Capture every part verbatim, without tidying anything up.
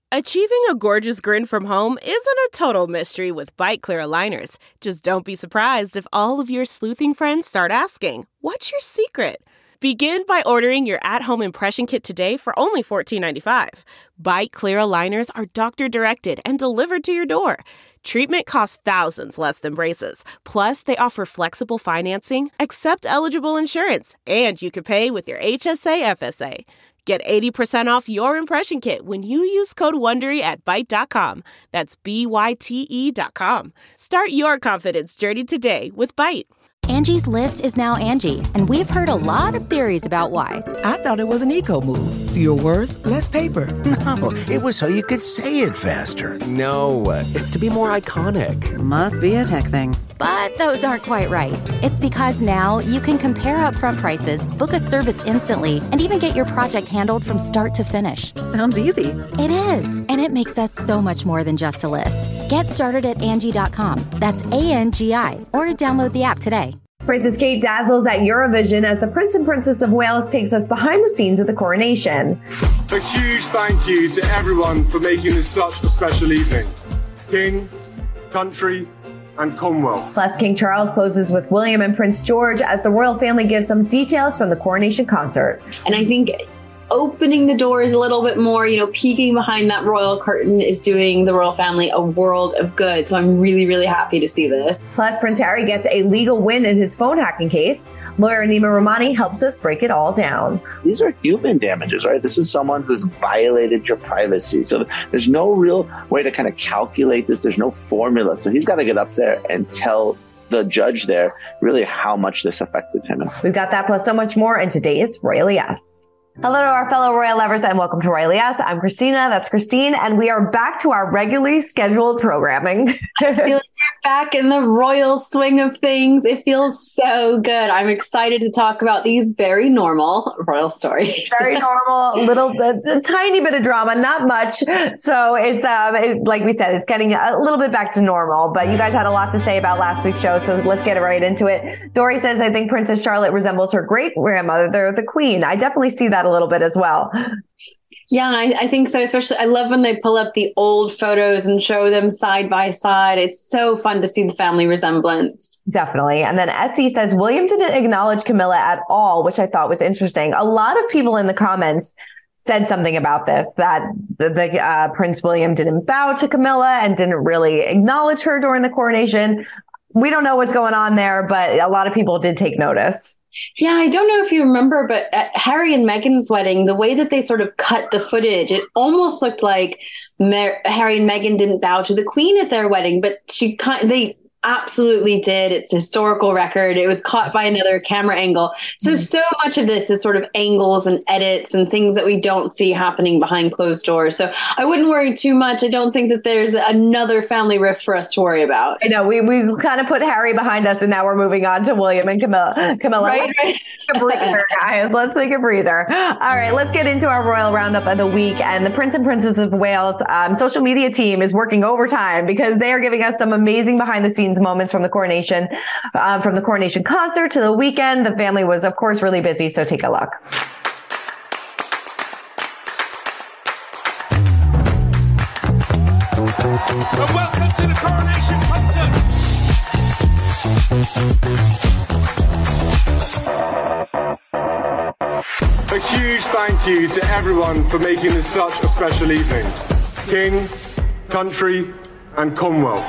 Achieving a gorgeous grin from home isn't a total mystery with Byte Clear aligners. Just don't be surprised if all of your sleuthing friends start asking, "What's your secret?" Begin by ordering your at-home impression kit today for only fourteen ninety-five. Byte Clear aligners are doctor-directed and delivered to your door. Treatment costs thousands less than braces. Plus, they offer flexible financing, accept eligible insurance, and you can pay with your H S A F S A. Get eighty percent off your impression kit when you use code WONDERY at Byte dot com. That's B Y T E dot com. Start your confidence journey today with Byte. Angie's List is now Angie, and we've heard a lot of theories about why. I thought it was an eco move. Fewer words, less paper. No, it was so you could say it faster. No, it's to be more iconic. Must be a tech thing. But those aren't quite right. It's because now you can compare upfront prices, book a service instantly, and even get your project handled from start to finish. Sounds easy. It is, and it makes us so much more than just a list. Get started at Angie dot com. That's A N G I, or download the app today. Princess Kate dazzles at Eurovision as the Prince and Princess of Wales takes us behind the scenes of the coronation. A huge thank you to everyone for making this such a special evening. King, country, and Commonwealth. Plus, King Charles poses with William and Prince George as the royal family gives some details from the coronation concert. And I think opening the doors a little bit more, you know, peeking behind that royal curtain is doing the royal family a world of good. So I'm really, really happy to see this. Plus, Prince Harry gets a legal win in his phone hacking case. Lawyer Nima Romani helps us break it all down. These are human damages, right? This is someone who's violated your privacy. So there's no real way to kind of calculate this. There's no formula. So he's got to get up there and tell the judge there really how much this affected him. We've got that plus so much more in today's Royal Yes. Hello to our fellow royal lovers and welcome to Royal Yes. I'm Christina. That's Christine. And we are back to our regularly scheduled programming. I feel like we're back in the royal swing of things. It feels so good. I'm excited to talk about these very normal royal stories. Very normal, little, a, a tiny bit of drama, not much. So it's, um, it, like we said, it's getting a little bit back to normal. But you guys had a lot to say about last week's show, so let's get right into it. Dory says, I think Princess Charlotte resembles her great grandmother, the Queen. I definitely see that a little bit as well. Yeah, I, I think so. Especially, I love when they pull up the old photos and show them side by side. It's so fun to see the family resemblance. Definitely. And then Essie says, William didn't acknowledge Camilla at all, which I thought was interesting. A lot of people in the comments said something about this, that the, the uh, Prince William didn't bow to Camilla and didn't really acknowledge her during the coronation. We don't know what's going on there, but a lot of people did take notice. Yeah, I don't know if you remember, but at Harry and Meghan's wedding, the way that they sort of cut the footage, it almost looked like Mer- Harry and Meghan didn't bow to the Queen at their wedding, but she kind they absolutely did. It's a historical record. It was caught by another camera angle. So, mm-hmm. so much of this is sort of angles and edits and things that we don't see happening behind closed doors. So I wouldn't worry too much. I don't think that there's another family rift for us to worry about. I know we we kind of put Harry behind us and now we're moving on to William and Camilla. Camilla, right, let's right. take a breather, guys. Let's take a breather. All right, let's get into our royal roundup of the week. And the Prince and Princess of Wales um, social media team is working overtime because they are giving us some amazing behind the scenes moments from the coronation, uh, from the coronation concert to the weekend. The family was, of course, really busy. So take a look. And welcome to the coronation concert. A huge thank you to everyone for making this such a special evening. King, country, and Commonwealth.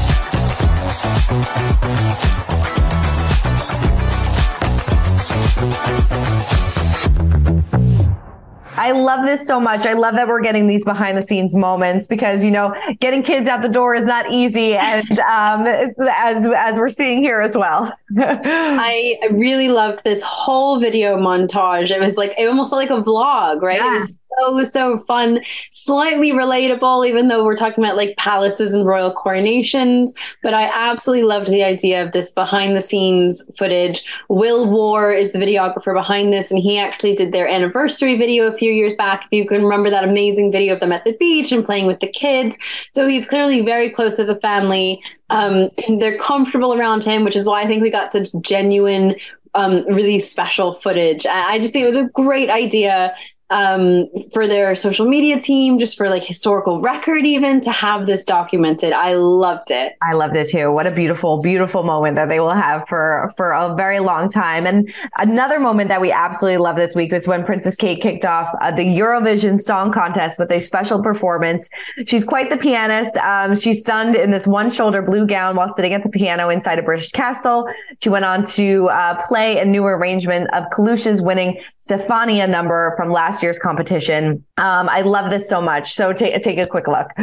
I love this so much. I love that we're getting these behind the scenes moments because, you know, getting kids out the door is not easy. And um, as as we're seeing here as well. I really loved this whole video montage. It was like, it almost felt like a vlog, right? Yeah. It was so, so fun, slightly relatable, even though we're talking about like palaces and royal coronations. But I absolutely loved the idea of this behind the scenes footage. Will War is the videographer behind this, and he actually did their anniversary video a few years back. If you can remember that amazing video of them at the beach and playing with the kids. So he's clearly very close to the family. Um, they're comfortable around him, which is why I think we got such genuine, um, really special footage. I, I just think it was a great idea um, for their social media team, just for like historical record, even to have this documented. I loved it. I loved it too. What a beautiful, beautiful moment that they will have for, for a very long time. And another moment that we absolutely love this week was when Princess Kate kicked off uh, the Eurovision Song Contest with a special performance. She's quite the pianist. Um, she stunned in this one shoulder blue gown while sitting at the piano inside a British castle. She went on to uh, play a new arrangement of Kalush's winning Stefania number from last year's competition. Um, I love this so much. So take take a quick look.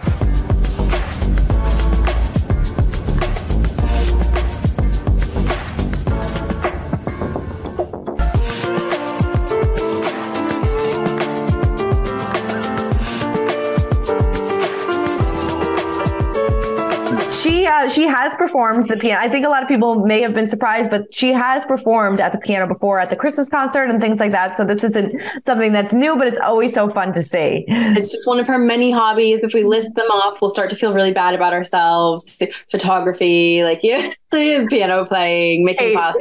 She uh, she has performed the piano. I think a lot of people may have been surprised, but she has performed at the piano before at the Christmas concert and things like that. So this isn't something that's new, but it's always so fun to see. It's just one of her many hobbies. If we list them off, we'll start to feel really bad about ourselves. Photography, like yeah, piano playing, making hey. pasta.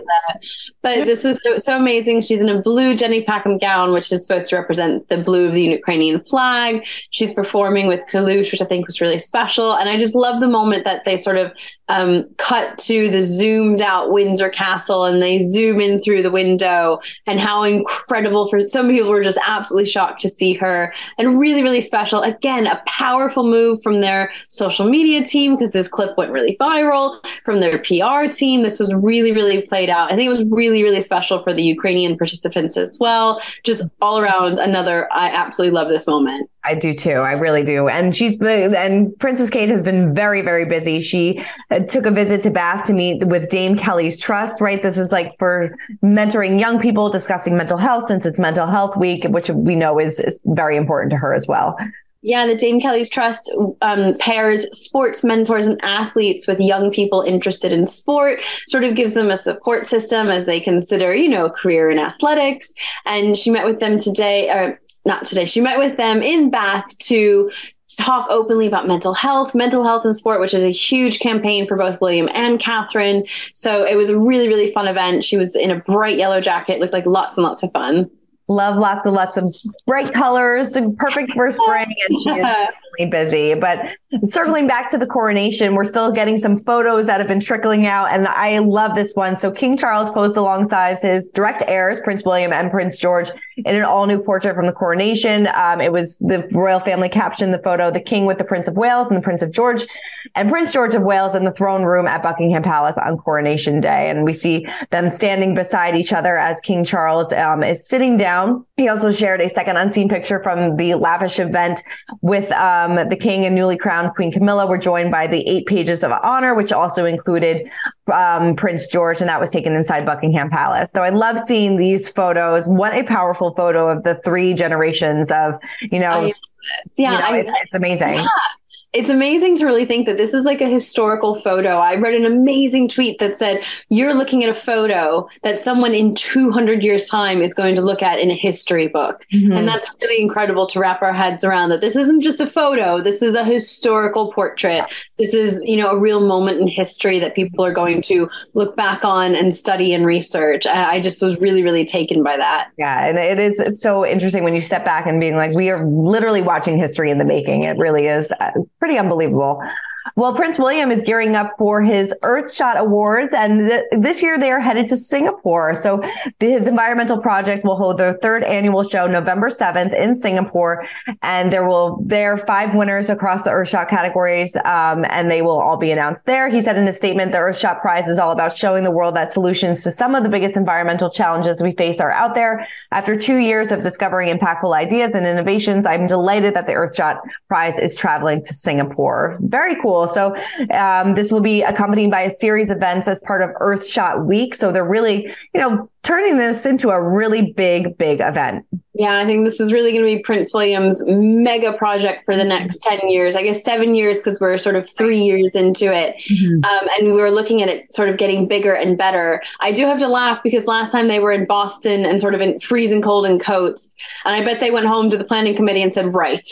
But this was so, so amazing. She's in a blue Jenny Packham gown, which is supposed to represent the blue of the Ukrainian flag. She's performing with Kalush, which I think was really special. And I just love the moment that they sort of um, cut to the zoomed out Windsor Castle and they zoom in through the window, and how incredible. For some people were just absolutely shocked to see her, and really, really special. Again, a powerful move from their social media team, because this clip went really viral, from their P R team. This was really, really played out. I think it was really, really special for the Ukrainian participants as well. Just all around another, I absolutely love this moment. I do too. I really do. And she's been, and Princess Kate has been very, very busy. She uh, took a visit to Bath to meet with Dame Kelly's Trust, right? This is like for mentoring young people, discussing mental health, since it's Mental Health Week, which we know is, is very important to her as well. Yeah, the Dame Kelly's Trust um, pairs sports mentors and athletes with young people interested in sport, sort of gives them a support system as they consider, you know, a career in athletics. And she met with them today, or not today, she met with them in Bath to talk openly about mental health, mental health in sport, which is a huge campaign for both William and Catherine. So it was a really, really fun event. She was in a bright yellow jacket, looked like lots and lots of fun. Love lots and lots of bright colors, perfect for spring, and she is definitely busy. But circling back to the coronation, we're still getting some photos that have been trickling out, and I love this one. So King Charles posed alongside his direct heirs, Prince William and Prince George, in an all-new portrait from the coronation. Um, it was the royal family captioned the photo, "The King with the Prince of Wales and the Prince of George, and Prince George of Wales in the throne room at Buckingham Palace on Coronation Day." And we see them standing beside each other as King Charles um, is sitting down. He also shared a second unseen picture from the lavish event with um, the king and newly crowned Queen Camilla. Were joined by the eight pages of honor, which also included um, Prince George, and that was taken inside Buckingham Palace. So I love seeing these photos. What a powerful photo of the three generations of, you know, I, yeah, you know, I, it's, it's amazing. Yeah. It's amazing to really think that this is like a historical photo. I read an amazing tweet that said, you're looking at a photo that someone in two hundred years time is going to look at in a history book. Mm-hmm. And that's really incredible to wrap our heads around, that this isn't just a photo. This is a historical portrait. This is, you know, a real moment in history that people are going to look back on and study and research. I just was really, really taken by that. Yeah. And it is, it's so interesting when you step back and being like, we are literally watching history in the making. It really is pretty unbelievable. Well, Prince William is gearing up for his Earthshot Awards, and th- this year they are headed to Singapore. So his environmental project will hold their third annual show November seventh in Singapore, and there will there are five winners across the Earthshot categories, um, and they will all be announced there. He said in a statement, the Earthshot Prize is all about showing the world that solutions to some of the biggest environmental challenges we face are out there. After two years of discovering impactful ideas and innovations, I'm delighted that the Earthshot Prize is traveling to Singapore. Very cool. So um, this will be accompanied by a series of events as part of Earthshot Week. So they're really, you know, turning this into a really big, big event. Yeah, I think this is really going to be Prince William's mega project for the next ten years. I guess seven years because we're sort of three years into it. Mm-hmm. Um, and we were looking at it sort of getting bigger and better. I do have to laugh because last time they were in Boston and sort of in freezing cold in coats. And I bet they went home to the planning committee and said, right,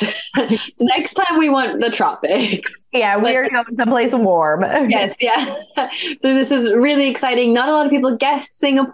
next time we want the tropics. Yeah, we are going someplace warm. Yes, yeah. So this is really exciting. Not a lot of people guessed Singapore. There were a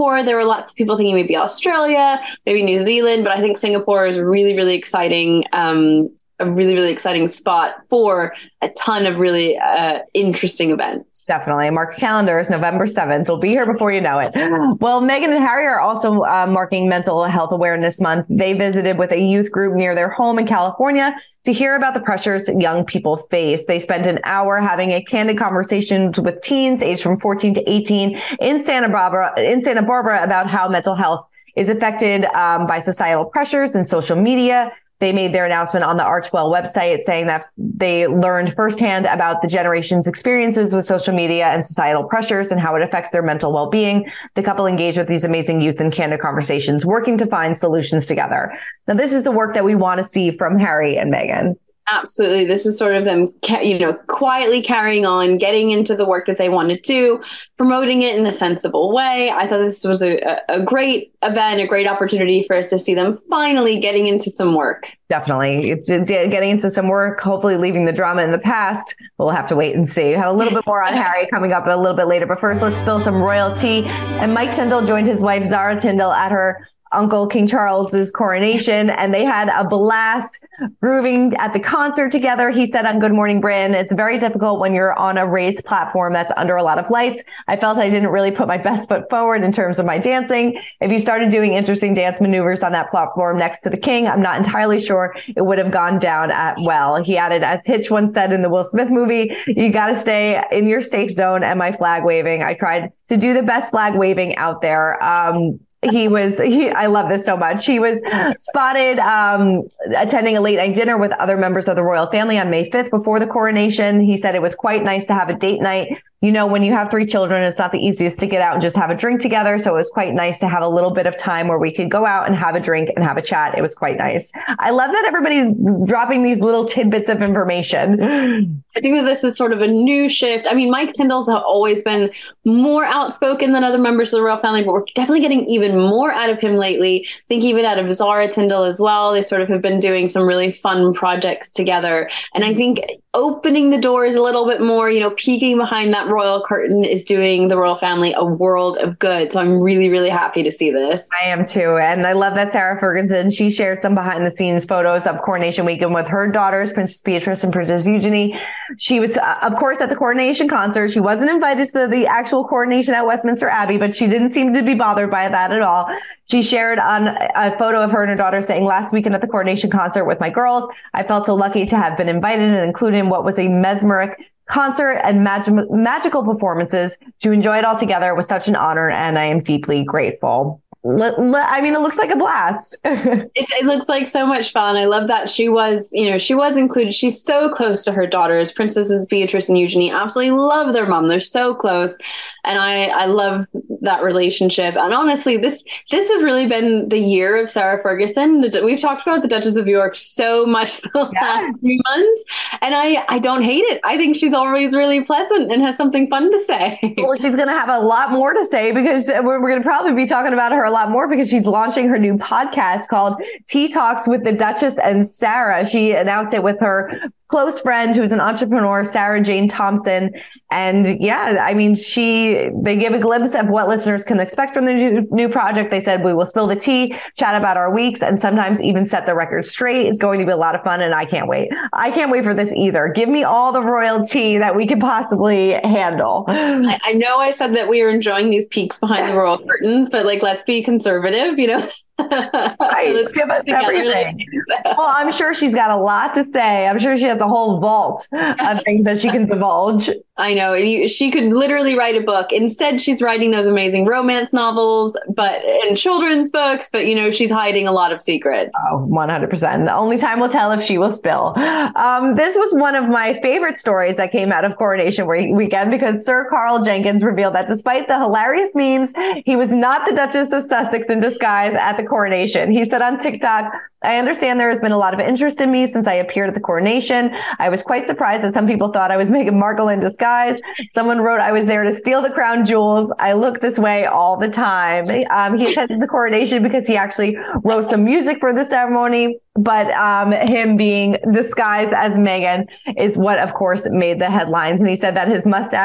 lots of people thinking maybe Australia, maybe New Zealand, but I think Singapore is really, really exciting. Um, a really, really exciting spot for a ton of really uh, interesting events. Definitely. Mark your calendars, November seventh. It'll be here before you know it. Well, Meghan and Harry are also uh, marking Mental Health Awareness Month. They visited with a youth group near their home in California to hear about the pressures young people face. They spent an hour having a candid conversation with teens aged from fourteen to eighteen in Santa Barbara, in Santa Barbara about how mental health is affected um, by societal pressures and social media. They made their announcement on the Archwell website saying that they learned firsthand about the generation's experiences with social media and societal pressures and how it affects their mental well-being. The couple engaged with these amazing youth in candid conversations, working to find solutions together. Now, this is the work that we want to see from Harry and Meghan. Absolutely. This is sort of them, you know, quietly carrying on, getting into the work that they want to do, promoting it in a sensible way. I thought this was a, a great event, a great opportunity for us to see them finally getting into some work. Definitely. It's getting into some work, hopefully leaving the drama in the past. We'll have to wait and see. Have a little bit more on Harry coming up a little bit later. But first, let's spill some royal tea. And Mike Tyndall joined his wife, Zara Tyndall, at her Uncle King Charles's coronation, and they had a blast grooving at the concert together. He said on Good Morning Britain, it's very difficult when you're on a raised platform that's under a lot of lights. I felt I didn't really put my best foot forward in terms of my dancing. If you started doing interesting dance maneuvers on that platform next to the king, I'm not entirely sure it would have gone down at well. He added, as Hitch once said in the Will Smith movie, you got to stay in your safe zone. And my flag waving, I tried to do the best flag waving out there. Um, He was, he, I love this so much. He was spotted um, attending a late night dinner with other members of the royal family on May fifth before the coronation. He said it was quite nice to have a date night. You know, when you have three children, it's not the easiest to get out and just have a drink together. So it was quite nice to have a little bit of time where we could go out and have a drink and have a chat. It was quite nice. I love that everybody's dropping these little tidbits of information. I think that this is sort of a new shift. I mean, Mike Tyndall's always been more outspoken than other members of the royal family, but we're definitely getting even more out of him lately. I think even out of Zara Tyndall as well. They sort of have been doing some really fun projects together. And I think opening the doors a little bit more, you know, peeking behind that royal curtain is doing the royal family a world of good. So I'm really, really happy to see this. I am too. And I love that Sarah Ferguson, she shared some behind the scenes photos of coronation weekend with her daughters, Princess Beatrice and Princess Eugenie. She was, uh, of course, at the coronation concert. She wasn't invited to the actual coronation at Westminster Abbey, but she didn't seem to be bothered by that at all. She shared on a photo of her and her daughter saying, last weekend at the coronation concert with my girls, I felt so lucky to have been invited and included in what was a mesmeric concert and mag- magical performances. To enjoy it all together was such an honor, and I am deeply grateful. Let, let, I mean, it looks like a blast. it, it looks like so much fun. I love that she was, you know, she was included. She's so close to her daughters, Princesses Beatrice and Eugenie. Absolutely love their mom. They're so close. And I, I love that relationship. And honestly, this this has really been the year of Sarah Ferguson. The, we've talked about the Duchess of York so much the yes. last few months. And I, I don't hate it. I think she's always really pleasant and has something fun to say. Well, she's going to have a lot more to say because we're, we're going to probably be talking about her a lot more because she's launching her new podcast called Tea Talks with the Duchess and Sarah. She announced it with her close friend who's an entrepreneur, Sarah Jane Thompson. And yeah, I mean, she, they give a glimpse of what listeners can expect from the new, new project. They said, we will spill the tea, chat about our weeks, and sometimes even set the record straight. It's going to be a lot of fun, and I can't wait. I can't wait for this either. Give me all the royal tea that we can possibly handle. I, I know I said that we were enjoying these peeks behind the royal curtains, but like, let's be conservative, you know? Right. Let's give us everything. Well, I'm sure she's got a lot to say. I'm sure she has a whole vault of things that she can divulge. I know. She could literally write a book. Instead, she's writing those amazing romance novels, but and children's books. But, you know, she's hiding a lot of secrets. Oh, one hundred percent. The only time will tell if she will spill. Um, this was one of my favorite stories that came out of Coronation Weekend because Sir Carl Jenkins revealed that despite the hilarious memes, he was not the Duchess of Sussex in disguise at the coronation. He said on TikTok, I understand there has been a lot of interest in me since I appeared at the coronation. I was quite surprised that some people thought I was Meghan Markle in disguise. Someone wrote I was there to steal the crown jewels. I look this way all the time. Um, he attended the coronation because he actually wrote some music for the ceremony. But um, him being disguised as Meghan is what, of course, made the headlines. And he said that his mustache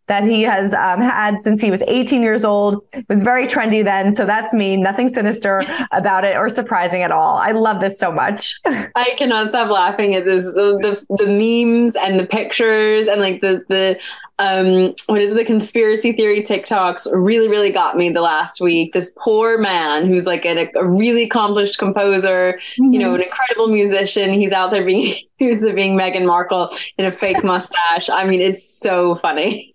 that he has um, had since he was eighteen years old. It was very trendy then. So that's me. Nothing sinister about it or surprising at all. I love this so much. I cannot stop laughing at this. The, the, the memes and the pictures and like the, the um, what is it, the conspiracy theory TikToks really, really got me the last week. This poor man who's like a, a really accomplished composer, mm-hmm. you know, an incredible musician. He's out there being accused of being Meghan Markle in a fake mustache. I mean, it's so funny.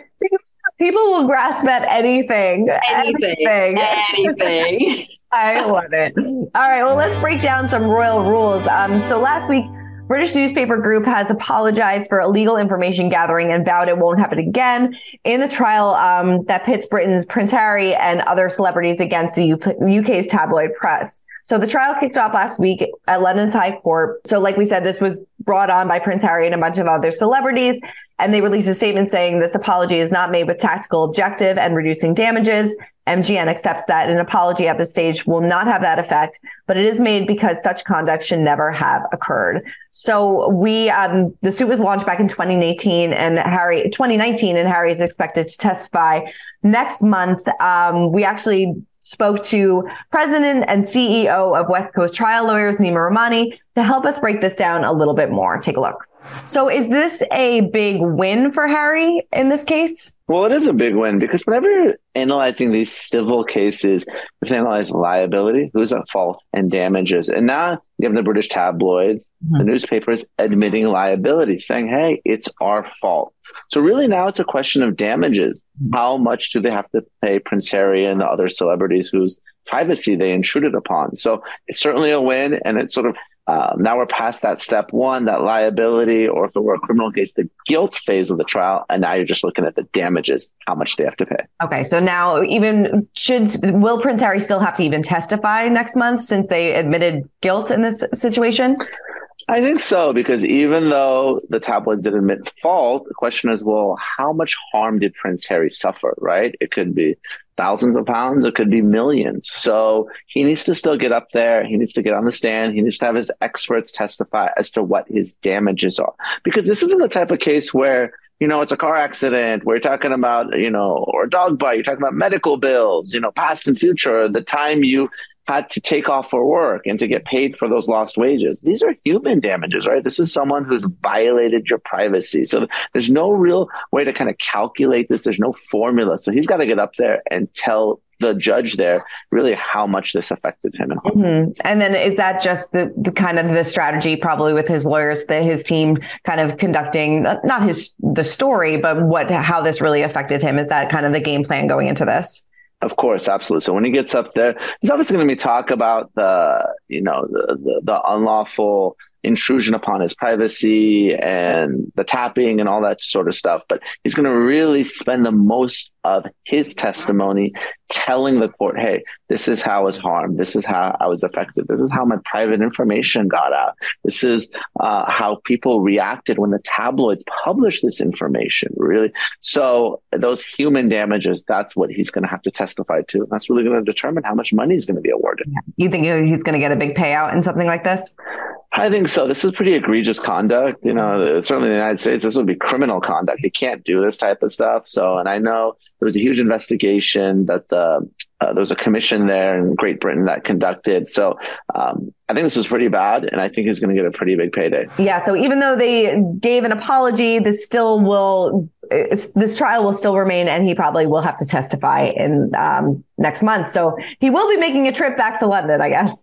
People will grasp at anything. Anything. Anything. anything. I love it. All right. Well, let's break down some royal rules. Um, so last week, British newspaper group has apologized for illegal information gathering and vowed it won't happen again in the trial um, that pits Britain's Prince Harry and other celebrities against the U K's tabloid press. So the trial kicked off last week at London's High Court. So like we said, this was brought on by Prince Harry and a bunch of other celebrities. And they released a statement saying this apology is not made with tactical objective and reducing damages. M G M accepts that an apology at this stage will not have that effect, but it is made because such conduct should never have occurred. So we, um, the suit was launched back in twenty eighteen and Harry, twenty nineteen, and Harry is expected to testify next month. Um, we actually spoke to President and C E O of West Coast Trial Lawyers, Nima Rahmani, to help us break this down a little bit more. Take a look. So is this a big win for Harry in this case? Well, it is a big win because whenever you're analyzing these civil cases, you have to analyze liability, who's at fault, and damages. And now you have the British tabloids, mm-hmm. the newspapers admitting liability, saying, hey, it's our fault. So really now it's a question of damages. How much do they have to pay Prince Harry and the other celebrities whose privacy they intruded upon? So it's certainly a win, and it's sort of Uh, now we're past that step one, that liability, or if it were a criminal case, the guilt phase of the trial. And now you're just looking at the damages, how much they have to pay. Okay. So now even should, will Prince Harry still have to even testify next month since they admitted guilt in this situation? I think so, because even though the tabloids did admit fault, the question is, well, how much harm did Prince Harry suffer, right? It could be thousands of pounds, it could be millions. So he needs to still get up there. He needs to get on the stand. He needs to have his experts testify as to what his damages are. Because this isn't the type of case where, you know, it's a car accident where you're talking about, you know, or a dog bite, you're talking about medical bills, you know, past and future, the time you had to take off for work and to get paid for those lost wages. These are human damages, right? This is someone who's violated your privacy. So there's no real way to kind of calculate this. There's no formula. So he's got to get up there and tell the judge there really how much this affected him. And, mm-hmm. and then is that just the, the kind of the strategy probably with his lawyers, that his team kind of conducting, not his, the story, but what, how this really affected him? Is that kind of the game plan going into this? Of course, absolutely. So when he gets up there, there's obviously going to be talk about the, you know, the, the, the unlawful intrusion upon his privacy and the tapping and all that sort of stuff. But he's going to really spend the most of his testimony telling the court, hey, this is how I was harmed. This is how I was affected. This is how my private information got out. This is uh, how people reacted when the tabloids published this information, really. So those human damages, that's what he's going to have to testify to. And that's really going to determine how much money is going to be awarded. You think he's going to get a big payout in something like this? I think so. This is pretty egregious conduct. You know, certainly in the United States, this would be criminal conduct. You can't do this type of stuff. So, and I know there was a huge investigation that the uh, there was a commission there in Great Britain that conducted. So um, I think this was pretty bad, and I think he's going to get a pretty big payday. Yeah. So even though they gave an apology, this still will this trial will still remain, and he probably will have to testify in um, next month. So he will be making a trip back to London, I guess.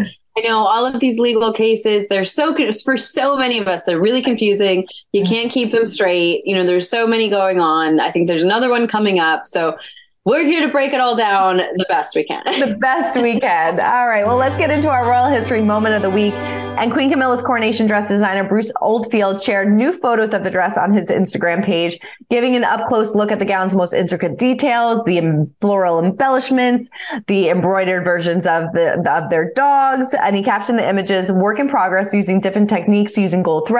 I know all of these legal cases, they're so, for so many of us, they're really confusing. You can't keep them straight. You know, there's so many going on. I think there's another one coming up. So we're here to break it all down the best we can. The best we can. All right. Well, let's get into our royal history moment of the week. And Queen Camilla's coronation dress designer, Bruce Oldfield, shared new photos of the dress on his Instagram page, giving an up-close look at the gown's most intricate details, the floral embellishments, the embroidered versions of the of their dogs. And he captioned the images, work in progress, using different techniques, using gold threads,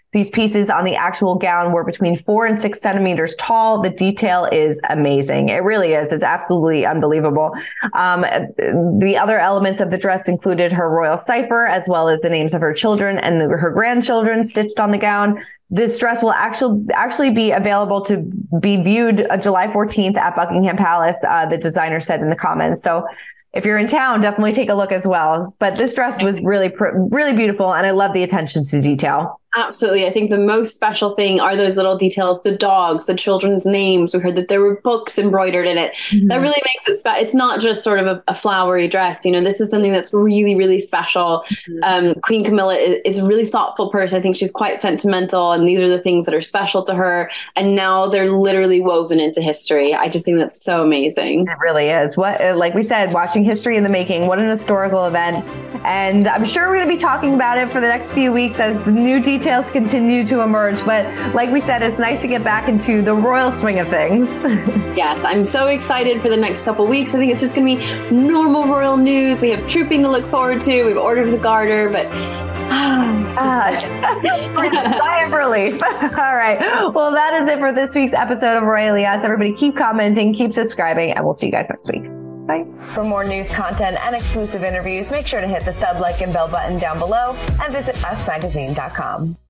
These pieces on the actual gown were between four and six centimeters tall. The detail is amazing. It really is. It's absolutely unbelievable. Um, the other elements of the dress included her royal cipher, as well as the names of her children and her grandchildren stitched on the gown. This dress will actually actually be available to be viewed uh, July fourteenth at Buckingham Palace, uh, the designer said in the comments. So if you're in town, definitely take a look as well. But this dress was really, really beautiful, and I love the attention to detail. Absolutely. I think the most special thing are those little details, the dogs, the children's names. We heard that there were books embroidered in it. Mm-hmm. That really makes it special. It's not just sort of a, a flowery dress. You know, this is something that's really, really special. Mm-hmm. Um, Queen Camilla is, is a really thoughtful person. I think she's quite sentimental, and these are the things that are special to her. And now they're literally woven into history. I just think that's so amazing. It really is. What, like we said, watching history in the making. What an historical event. And I'm sure we're going to be talking about it for the next few weeks as the new details continue to emerge. But like we said, it's nice to get back into the royal swing of things. Yes, I'm so excited for the next couple of weeks. I think it's just going to be normal royal news. We have trooping to look forward to. We've ordered the garter, but uh, sigh of relief. All right. Well, that is it for this week's episode of Royally Us. Everybody keep commenting, keep subscribing, and we'll see you guys next week. Bye. For more news content and exclusive interviews, make sure to hit the sub, like, and bell button down below and visit us magazine dot com.